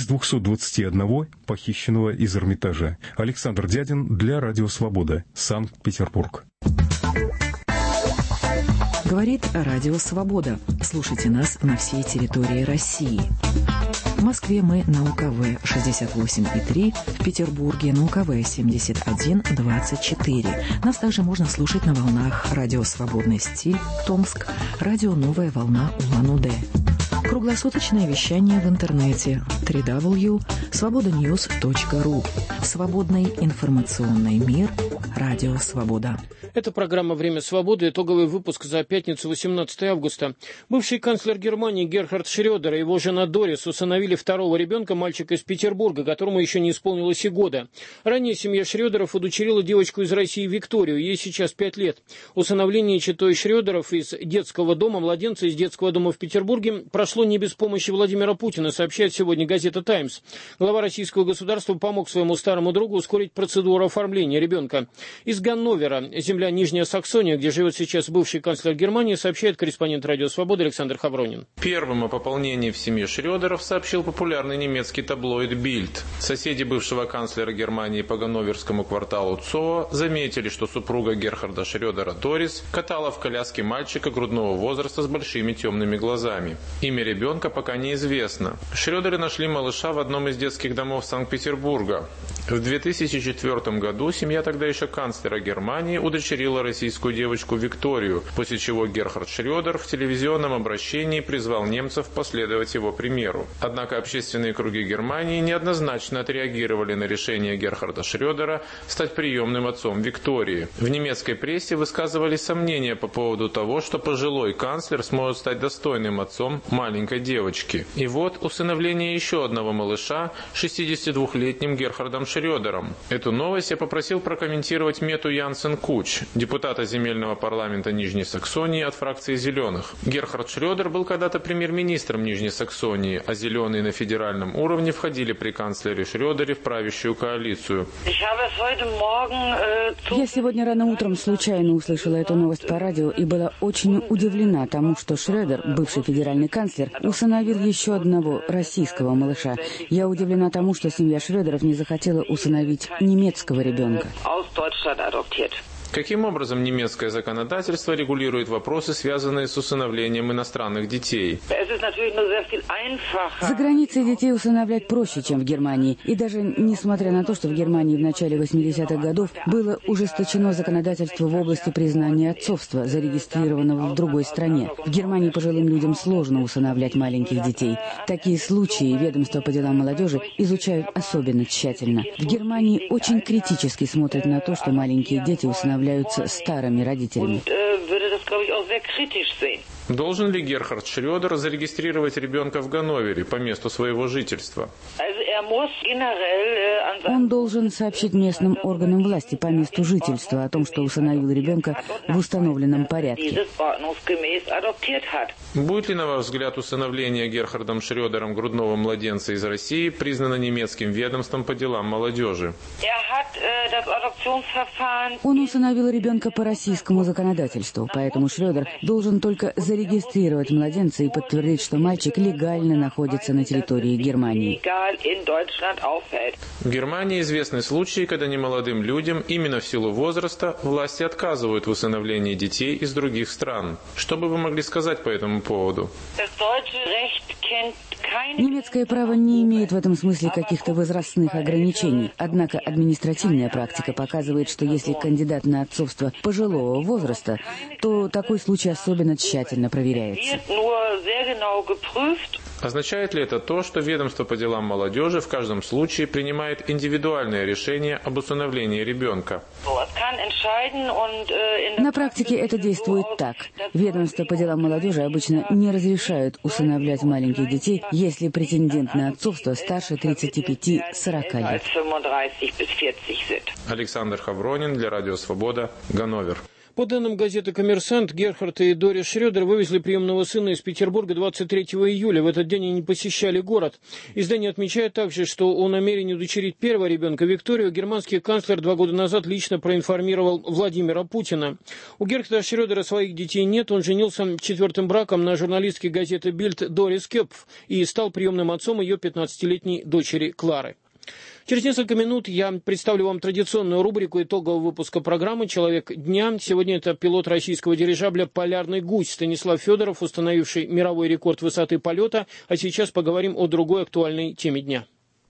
221 похищенного из Эрмитажа. Александр Дядин для Радио Свобода, Санкт-Петербург. Говорит Радио Свобода. Слушайте нас на всей территории России. В Москве мы на УКВ 68,3, в Петербурге на УКВ 71,24. Нас также можно слушать на волнах Радио Свободный стиль, Томск, Радио Новая волна Улан-Удэ. Круглосуточное вещание в интернете www.svobodanews.ru. Свободный информационный мир. Радио Свобода. Это программа «Время свободы», итоговый выпуск за пятницу, 18 августа. Бывший канцлер Германии Герхард Шрёдер и его жена Дорис усыновили второго ребенка, мальчика из Петербурга, которому еще не исполнилось и года. Ранее семья Шрёдеров удочерила девочку из России Викторию, ей сейчас 5 лет. Усыновление четой Шрёдеров из детского дома, младенца из детского дома в Петербурге прошло не без помощи Владимира Путина, сообщает сегодня газета «Таймс». Глава российского государства помог своему старому другу ускорить процедуру оформления ребенка. Из Ганновера, земля Нижняя Саксония, где живет сейчас бывший канцлер Германии, сообщает корреспондент Радио Свободы Александр Хавронин. Первым о пополнении в семье Шрёдеров сообщил популярный немецкий таблоид «Бильд». Соседи бывшего канцлера Германии по ганноверскому кварталу Цоо заметили, что супруга Герхарда Шрёдера Дорис катала в коляске мальчика грудного возраста с большими темными глазами. Имя ребенка ребенка пока неизвестно. Шрёдеры нашли малыша в одном из детских домов Санкт-Петербурга. В 2004 году семья тогда еще канцлера Германии удочерила российскую девочку Викторию, после чего Герхард Шрёдер в телевизионном обращении призвал немцев последовать его примеру. Однако общественные круги Германии неоднозначно отреагировали на решение Герхарда Шрёдера стать приемным отцом Виктории. В немецкой прессе высказывались сомнения по поводу того, что пожилой канцлер сможет стать достойным отцом маленькой девочки. И вот усыновление еще одного малыша 62-летним Герхардом Шрёдером. Эту новость я попросил прокомментировать Мету Янсен Куч, депутата земельного парламента Нижней Саксонии от фракции «Зеленых». Герхард Шрёдер был когда-то премьер-министром Нижней Саксонии, а «Зеленые» на федеральном уровне входили при канцлере Шрёдере в правящую коалицию. Я сегодня рано утром случайно услышала эту новость по радио и была очень удивлена тому, что Шрёдер, бывший федеральный канцлер, усыновил еще одного российского малыша. Я удивлена тому, что семья Шрёдеров не захотела усыновить немецкого ребенка. Каким образом немецкое законодательство регулирует вопросы, связанные с усыновлением иностранных детей? За границей детей усыновлять проще, чем в Германии. И даже несмотря на то, что в Германии в начале 80-х годов было ужесточено законодательство в области признания отцовства, зарегистрированного в другой стране. В Германии пожилым людям сложно усыновлять маленьких детей. Такие случаи ведомство по делам молодежи изучают особенно тщательно. В Германии очень критически смотрят на то, что маленькие дети усыновляются старыми родителями. Должен ли Герхард Шрёдер зарегистрировать ребенка в Ганновере по месту своего жительства? Он должен сообщить местным органам власти по месту жительства о том, что усыновил ребенка в установленном порядке. Будет ли, на ваш взгляд, усыновление Герхардом Шрёдером грудного младенца из России признано немецким ведомством по делам молодежи? Он усыновил ребенка по российскому законодательству, поэтому Шрёдер должен только зарегистрировать младенца и подтвердить, что мальчик легально находится на территории Германии. В Германии известны случаи, когда немолодым людям именно в силу возраста власти отказывают в усыновлении детей из других стран. Что бы вы могли сказать по этому поводу? Немецкое право не имеет в этом смысле каких-то возрастных ограничений. Однако административная практика показывает, что если кандидат на отцовство пожилого возраста, то такой случай особенно тщательно проверяется. Означает ли это то, что ведомство по делам молодежи в каждом случае принимает индивидуальное решение об усыновлении ребенка? На практике это действует так. Ведомство по делам молодежи обычно не разрешают усыновлять маленьких детей, если претендент на отцовство старше 35-40 лет. Александр Хавронин для Радио Свобода, Ганновер. По данным газеты «Коммерсант», Герхард и Дорис Шрёдер вывезли приемного сына из Петербурга 23 июля. В этот день они посещали город. Издание отмечает также, что о намерении удочерить первого ребенка Викторию германский канцлер 2 года назад лично проинформировал Владимира Путина. У Герхарда Шрёдера своих детей нет. Он женился четвертым браком на журналистке газеты «Бильд» Дорис Кёпф и стал приемным отцом ее 15-летней дочери Клары. Через несколько минут я представлю вам традиционную рубрику итогового выпуска программы «Человек дня». Сегодня это пилот российского дирижабля «Полярный гусь» Станислав Федоров, установивший мировой рекорд высоты полета. А сейчас поговорим о другой актуальной теме дня.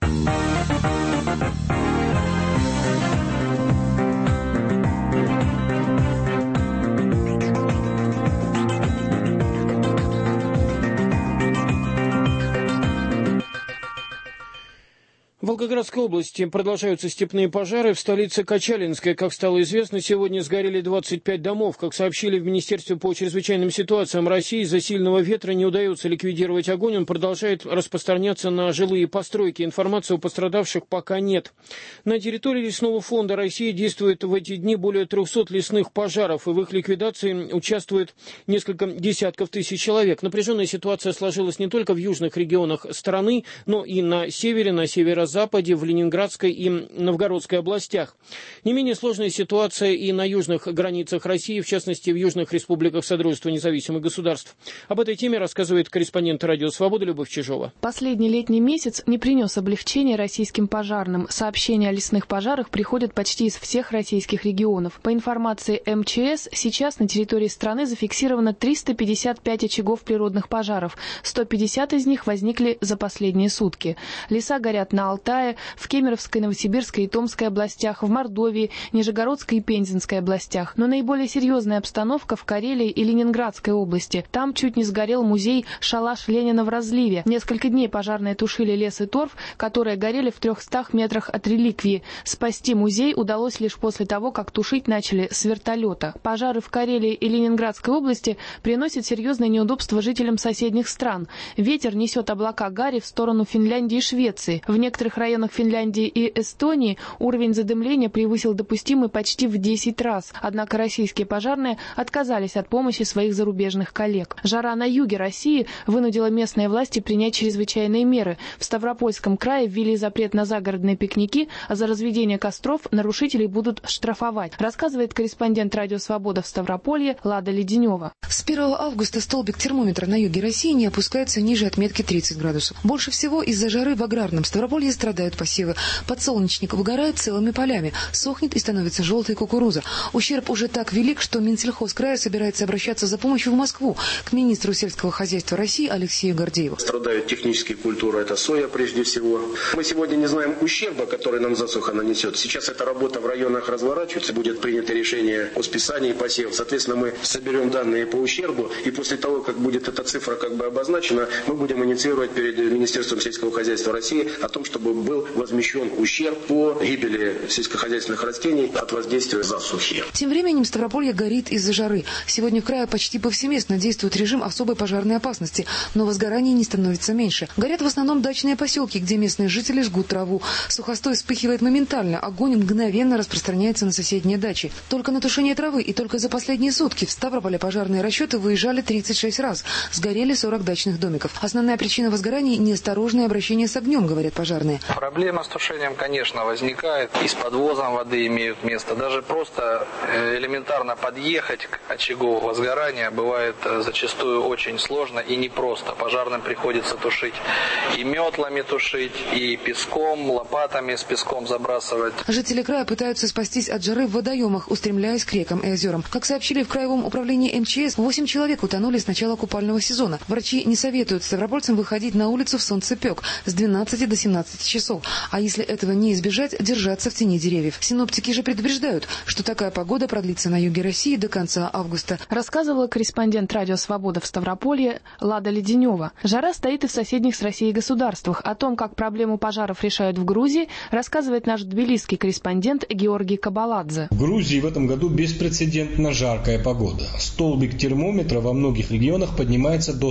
В Волгоградской области продолжаются степные пожары. В столице Качалинской, как стало известно, сегодня сгорели 25 домов. Как сообщили в Министерстве по чрезвычайным ситуациям России, из-за сильного ветра не удается ликвидировать огонь. Он продолжает распространяться на жилые постройки. Информации о пострадавших пока нет. На территории Лесного фонда России действует в эти дни более 300 лесных пожаров, и в их ликвидации участвует несколько десятков тысяч человек. Напряженная ситуация сложилась не только в южных регионах страны, но и на севере, на северо-западе северо-западе, в Ленинградской и Новгородской областях. Не менее сложная ситуация и на южных границах России, в частности, в южных республиках Содружества независимых государств. Об этой теме рассказывает корреспондент «Радио Свобода» Любовь Чижова. Последний летний месяц не принес облегчения российским пожарным. Сообщения о лесных пожарах приходят почти из всех российских регионов. По информации МЧС, сейчас на территории страны зафиксировано 355 очагов природных пожаров. 150 из них возникли за последние сутки. Леса горят на Алтае, в Кемеровской, Новосибирской и Томской областях, в Мордовии, Нижегородской и Пензенской областях. Но наиболее серьезная обстановка в Карелии и Ленинградской области. Там чуть не сгорел музей «Шалаш Ленина» в разливе. Несколько дней пожарные тушили лес и торф, которые горели в 300 метрах от реликвии. Спасти музей удалось лишь после того, как тушить начали с вертолета. Пожары в Карелии и Ленинградской области приносят серьезные неудобства жителям соседних стран. Ветер несет облака гари в сторону Финляндии и Швеции. В некоторых районах Финляндии и Эстонии уровень задымления превысил допустимый почти в 10 раз. Однако российские пожарные отказались от помощи своих зарубежных коллег. Жара на юге России вынудила местные власти принять чрезвычайные меры. В Ставропольском крае ввели запрет на загородные пикники, а за разведение костров нарушителей будут штрафовать, рассказывает корреспондент «Радио Свобода» в Ставрополье Лада Леденева. С 1 августа столбик термометра на юге России не опускается ниже отметки 30 градусов. Больше всего из-за жары в аграрном Ставрополье страдают посевы. Подсолнечник выгорает целыми полями, сохнет и становится желтой кукуруза. Ущерб уже так велик, что Минсельхоз края собирается обращаться за помощью в Москву к министру сельского хозяйства России Алексею Гордееву. Страдают технические культуры, это соя прежде всего. Мы сегодня не знаем ущерба, который нам засуха нанесет. Сейчас эта работа в районах разворачивается, будет принято решение о списании посевов. Соответственно, мы соберем данные по ущербу, и после того, как будет эта цифра обозначена, мы будем инициировать перед Министерством сельского хозяйства России о том, чтобы был возмещен ущерб по гибели сельскохозяйственных растений от воздействия засухи. Тем временем Ставрополье горит из-за жары. Сегодня в крае почти повсеместно действует режим особой пожарной опасности, но возгораний не становится меньше. Горят в основном дачные поселки, где местные жители жгут траву. Сухостой вспыхивает моментально, огонь мгновенно распространяется на соседние дачи. Только на тушение травы и только за последние сутки в Ставрополе пожарные расчеты выезжали 36 раз. Сгорели 40 дачных домиков. Основная причина возгораний – неосторожное обращение с огнем, говорят пожарные. Проблема с тушением, конечно, возникает. И с подвозом воды имеют место. Даже просто элементарно подъехать к очагу возгорания бывает зачастую очень сложно и непросто. Пожарным приходится тушить и метлами тушить, и песком, лопатами с песком забрасывать. Жители края пытаются спастись от жары в водоемах, устремляясь к рекам и озерам. Как сообщили в краевом управлении МЧС, 8 человек утонули с начала купального сезона. Врачи не советуют ставропольцам выходить на улицу в солнцепек с 12 до 17 часов. А если этого не избежать, держаться в тени деревьев. Синоптики же предупреждают, что такая погода продлится на юге России до конца августа. Рассказывала корреспондент «Радио Свобода» в Ставрополье Лада Леденева. Жара стоит и в соседних с Россией государствах. О том, как проблему пожаров решают в Грузии, рассказывает наш тбилисский корреспондент Георгий Кабаладзе. В Грузии в этом году беспрецедентно жаркая погода. Столбик термометра во многих регионах поднимается до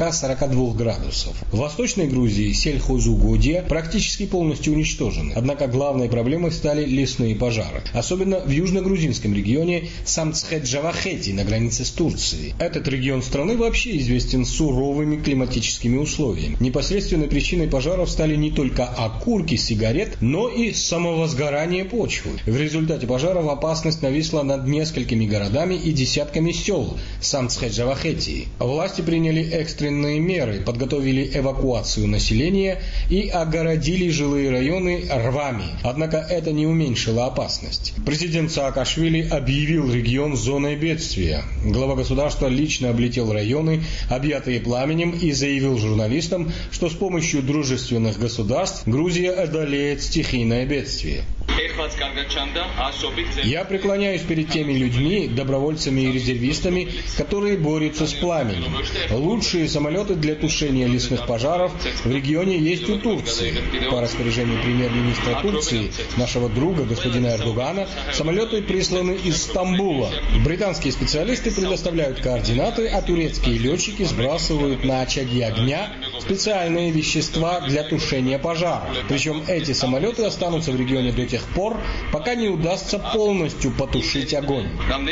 40-42 градусов. В Восточной Грузии сельхозугодья практически полностью уничтожены. Однако главной проблемой стали лесные пожары. Особенно в южно-грузинском регионе Самцхет-Джавахети на границе с Турцией. Этот регион страны вообще известен суровыми климатическими условиями. Непосредственной причиной пожаров стали не только окурки сигарет, но и самовозгорание почвы. В результате пожаров опасность нависла над несколькими городами и десятками сел Самцхет-Джавахети. Власти приняли экстренные меры, подготовили эвакуацию населения и огородили жилые районы рвами. Однако это не уменьшило опасность. Президент Саакашвили объявил регион зоной бедствия. Глава государства лично облетел районы, объятые пламенем, и заявил журналистам, что с помощью дружественных государств Грузия одолеет стихийное бедствие. Я преклоняюсь перед теми людьми, добровольцами и резервистами, которые борются с пламенем. Лучшие самолеты для тушения лесных пожаров в регионе есть у Турции. По распоряжению премьер-министра Турции, нашего друга господина Эрдогана, самолеты присланы из Стамбула. Британские специалисты предоставляют координаты, а турецкие летчики сбрасывают на очаги огня специальные вещества для тушения пожара. Причем эти самолеты останутся в регионе до тех пор, пока не удастся полностью потушить огонь.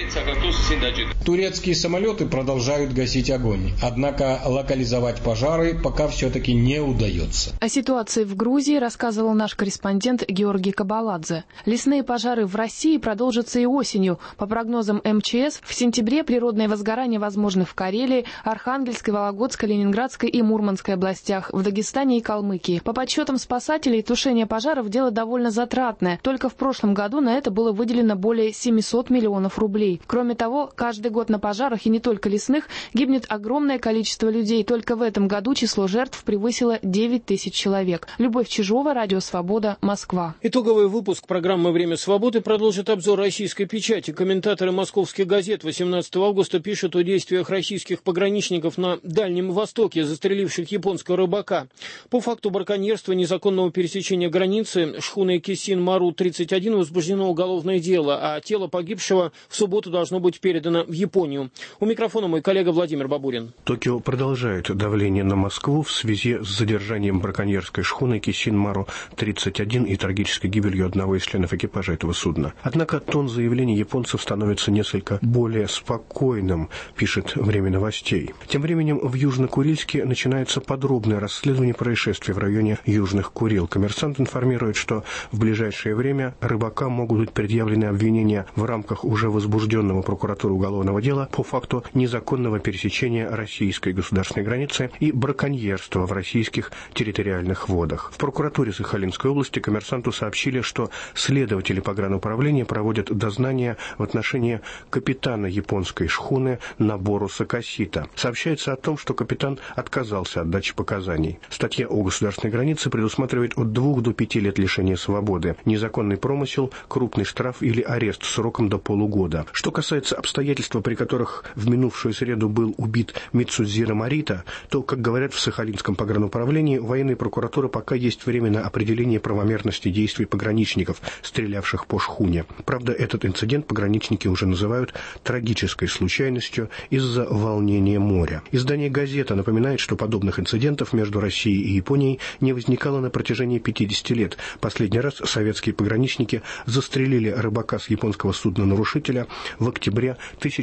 Турецкие самолеты продолжают гасить огонь, однако локализовать пожары пока все-таки не удается. О ситуации в Грузии рассказывал наш корреспондент Георгий Кабаладзе. Лесные пожары в России продолжатся и осенью. По прогнозам МЧС, в сентябре природные возгорания возможны в Карелии, Архангельской, Вологодской, Ленинградской и Мурманской областях, в Дагестане и Калмыкии. По подсчетам спасателей, тушение пожаров – дело довольно затратное. Только в прошлом году на это было выделено более 700 миллионов рублей. Кроме того, каждый год на пожарах, и не только лесных, гибнет огромное количество людей. Только в этом году число жертв превысило 9 тысяч человек. Любовь Чижова, Радио Свобода, Москва. Итоговый выпуск программы «Время свободы» продолжит обзор российской печати. Комментаторы московских газет 18 августа пишут о действиях российских пограничников на Дальнем Востоке, застреливших японского рыбака. По факту браконьерства, незаконного пересечения границы шхуной Кисин-Мару-31 возбуждено уголовное дело, а тело погибшего в субботу должно быть передано в Японию. У микрофона мой коллега Владимир Бабурин. Токио продолжает давление на Москву в связи с задержанием браконьерской шхуны Кисин-Мару-31 и трагической гибелью одного из членов экипажа этого судна. Однако тон заявлений японцев становится несколько более спокойным, пишет «Время новостей». Тем временем в Южно-Курильске начинается подробное расследование происшествия в районе Южных Курил. «Коммерсант» информирует, что в ближайшее время рыбакам могут быть предъявлены обвинения в рамках уже возбужденного прокуратурой уголовного дела по факту незаконного пересечения российской государственной границы и браконьерства в российских территориальных водах. В прокуратуре Сахалинской области «Коммерсанту» сообщили, что следователи погрануправления проводят дознание в отношении капитана японской шхуны Набору Сакасита. Сообщается о том, что капитан отказался от дачи показаний. Статья о государственной границе предусматривает от 2 до 5 лет лишения свободы, незаконный промысел, крупный штраф или арест сроком до полугода. Что касается обстоятельств, при которых в минувшую среду был убит Мицудзира Марита, то, как говорят в Сахалинском погрануправлении, военной прокуратуры пока есть время на определение правомерности действий пограничников, стрелявших по шхуне. Правда, этот инцидент пограничники уже называют трагической случайностью из-за волнения моря. Издание «Газета» напоминает, что подобных инцидентов между Россией и Японией не возникало на протяжении 50 лет. Последний раз советские пограничники застрелили рыбака с японского судна-нарушителя в октябре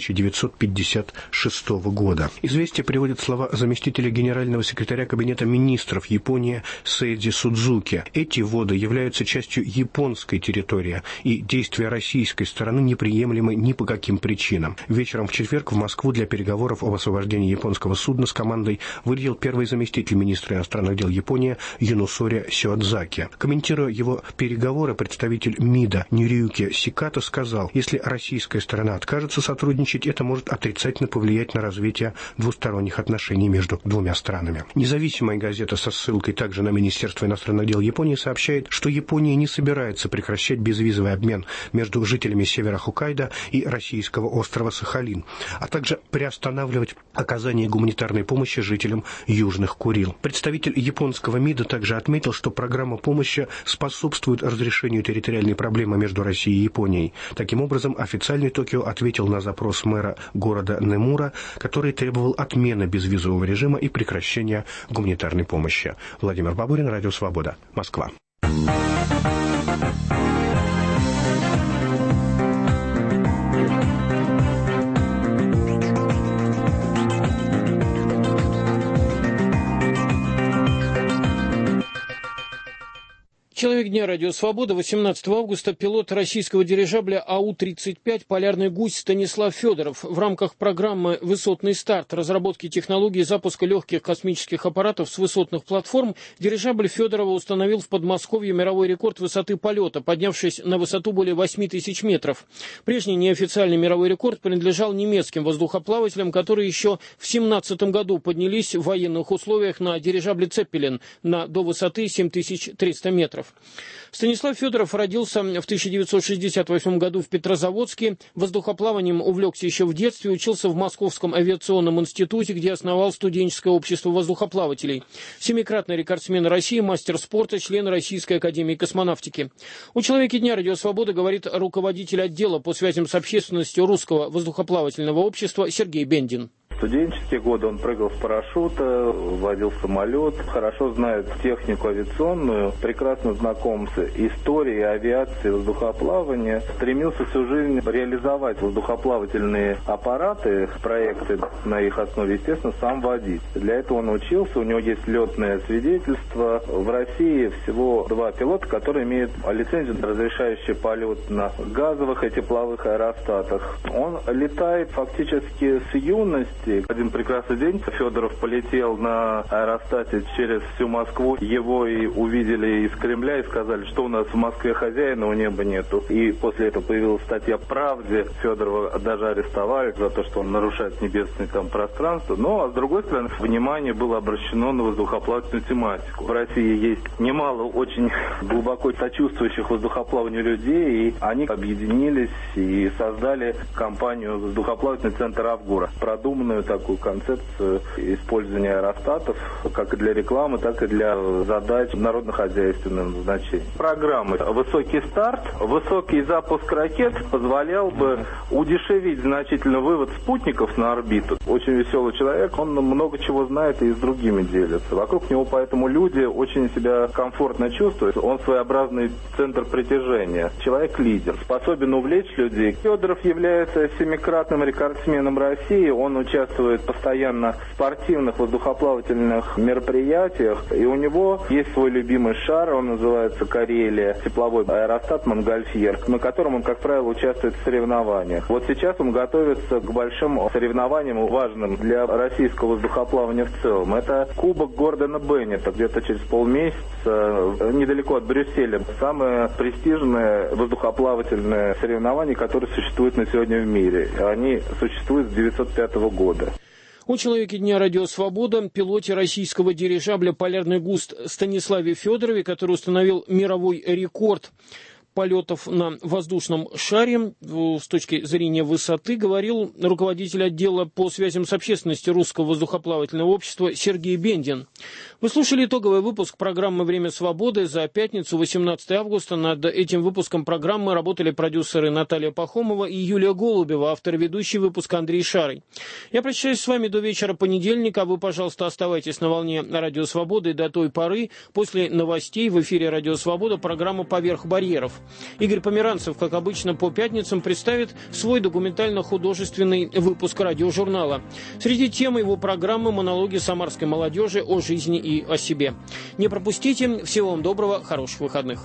1956 года. «Известия» приводит слова заместителя генерального секретаря Кабинета министров Японии Сейдзи Судзуки. Эти воды являются частью японской территории, и действия российской стороны неприемлемы ни по каким причинам. Вечером в четверг в Москву для переговоров об освобождении японского судна с командой вылетел первый заместитель министра иностранных дел Японии Юносори Сиодзаки. Комментируя его переговоры, представитель МИДа Нириюки Сикато сказал, если российская сторона откажется сотрудничать, это может отрицательно повлиять на развитие двусторонних отношений между двумя странами. Независимая газета со ссылкой также на Министерство иностранных дел Японии сообщает, что Япония не собирается прекращать безвизовый обмен между жителями севера Хоккайдо и российского острова Сахалин, а также приостанавливать оказание гуманитарной помощи жителям Южных Курил. Представитель японского МИДа также отметил, что программа помощи способствует разрешению территориальной проблемы между Россией и Японией. Таким образом, официальный Токио ответил на запрос мэра города Немура, который требовал отмены безвизового режима и прекращения гуманитарной помощи. Владимир Бабурин, Радио Свобода, Москва. Человек дня «Радио Свобода». 18 августа пилот российского дирижабля АУ-35 «Полярный гусь» Станислав Федоров в рамках программы «Высотный старт» разработки технологий запуска легких космических аппаратов с высотных платформ дирижабль Федорова установил в Подмосковье мировой рекорд высоты полета, поднявшись на высоту более 8 тысяч метров. Прежний неофициальный мировой рекорд принадлежал немецким воздухоплавателям, которые еще в 1917 году поднялись в военных условиях на дирижабле «Цеппелин» до высоты 7300 метров. Станислав Федоров родился в 1968 году в Петрозаводске. Воздухоплаванием увлекся еще в детстве, учился в Московском авиационном институте, где основал студенческое общество воздухоплавателей. Семикратный рекордсмен России, мастер спорта, член Российской академии космонавтики. У «Человека дня» «Радио Свобода» говорит руководитель отдела по связям с общественностью Русского воздухоплавательного общества Сергей Бендин. студенческие годы он прыгал с парашюта, водил самолет, хорошо знает технику авиационную, прекрасно знаком с историей авиации, воздухоплавания, стремился всю жизнь реализовать воздухоплавательные аппараты, проекты на их основе, естественно, сам водить. Для этого он учился, у него есть летное свидетельство. В России всего 2 пилота, которые имеют лицензию, разрешающую полет на газовых и тепловых аэростатах. Он летает фактически с юности. Один прекрасный день Федоров полетел на аэростате через всю Москву. Его и увидели из Кремля и сказали, что у нас в Москве хозяина, у неба нету. И после этого появилась статья в «Правде». Федорова даже арестовали за то, что он нарушает небесное пространство. Но, а с другой стороны, внимание было обращено на воздухоплавательную тематику. В России есть немало очень глубоко сочувствующих воздухоплаванию людей, и они объединились и создали компанию «Воздухоплавательный центр Авгура». Продуманную такую концепцию использования аэростатов как и для рекламы, так и для задач народно-хозяйственного назначения. Программы «Высокий старт», высокий запуск ракет позволял бы удешевить значительно вывод спутников на орбиту. Очень веселый человек, он много чего знает и с другими делится. Вокруг него поэтому люди очень себя комфортно чувствуют. Он своеобразный центр притяжения. Человек-лидер, способен увлечь людей. Федоров является 7-кратным рекордсменом России. Он участвует постоянно в спортивных воздухоплавательных мероприятиях. И у него есть свой любимый шар, он называется «Карелия», тепловой аэростат «Монгольфьер», на котором он, как правило, участвует в соревнованиях. Вот сейчас он готовится к большим соревнованиям, важным для российского воздухоплавания в целом. Это Кубок Гордона Беннета, где-то через полмесяца, недалеко от Брюсселя. Самое престижное воздухоплавательное соревнование, которое существует на сегодня в мире. Они существуют с 1905 года. О человеке Дня Радио Свобода, пилоте российского дирижабля «Полярный густ» Станиславе Федорове, который установил мировой рекорд полетов на воздушном шаре с точки зрения высоты, говорил руководитель отдела по связям с общественностью Русского воздухоплавательного общества Сергей Бендин. Вы слушали итоговый выпуск программы «Время свободы» за пятницу, 18 августа. Над этим выпуском программы работали продюсеры Наталья Пахомова и Юлия Голубева, автор и ведущий выпуска Андрей Шарый. Я прощаюсь с вами до вечера понедельника. Вы, пожалуйста, оставайтесь на волне Радио Свободы до той поры. После новостей в эфире Радио Свобода программа «Поверх барьеров». Игорь Померанцев, как обычно, по пятницам представит свой документально-художественный выпуск радиожурнала. Среди тем его программы «Монологи самарской молодежи о жизни и о себе». Не пропустите. Всего вам доброго, хороших выходных.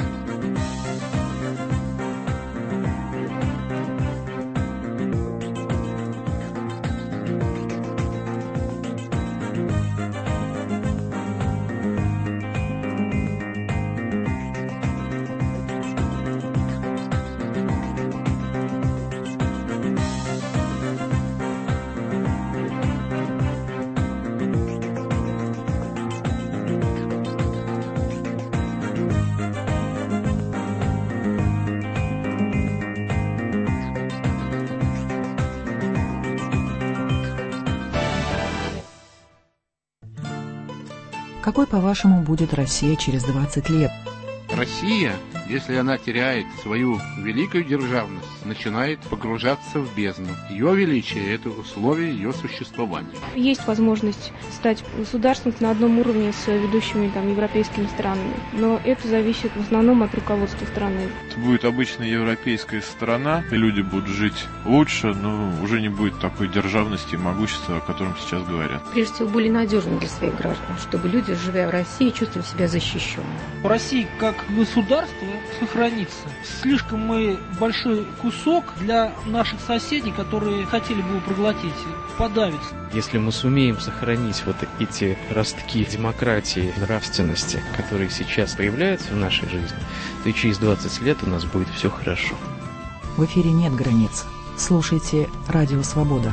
Какой, по-вашему, будет Россия через 20 лет? Россия, если она теряет свою великую державность, начинает погружаться в бездну. Ее величие – это условие ее существования. Есть возможность стать государством на одном уровне с ведущими европейскими странами, но это зависит в основном от руководства страны. Это будет обычная европейская страна, и люди будут жить лучше, но уже не будет такой державности и могущества, о котором сейчас говорят. Прежде всего, более надежны для своих граждан, чтобы люди, живя в России, чувствовали себя защищенными. Россия как государство сохранится. Слишком мы большой кусок для наших соседей, которые хотели бы его проглотить, подавиться. Если мы сумеем сохранить вот эти ростки демократии, нравственности, которые сейчас появляются в нашей жизни, то и через 20 лет у нас будет все хорошо. В эфире нет границ. Слушайте Радио Свобода.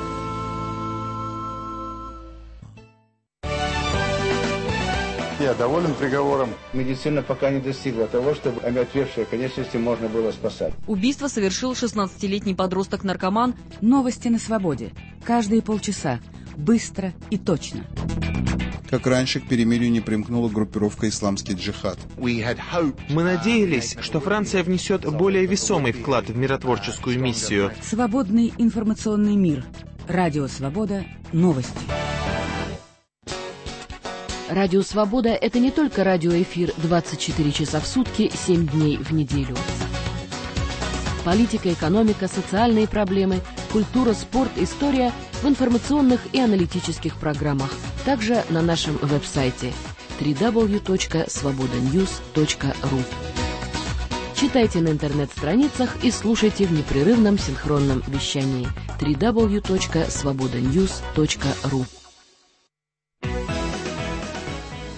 Я доволен приговором. Медицина пока не достигла того, чтобы омертвевшие конечности можно было спасать. Убийство совершил 16-летний подросток-наркоман. Новости на свободе. Каждые полчаса. Быстро и точно. Как раньше, к перемирию не примкнула группировка «Исламский джихад». Мы надеялись, что Франция внесет более весомый вклад в миротворческую миссию. Свободный информационный мир. Радио «Свобода». Новости. Радио «Свобода» — это не только радиоэфир 24 часа в сутки, 7 дней в неделю. Политика, экономика, социальные проблемы, культура, спорт, история в информационных и аналитических программах. Также на нашем веб-сайте www.svobodanews.ru. Читайте на интернет-страницах и слушайте в непрерывном синхронном вещании www.svobodanews.ru.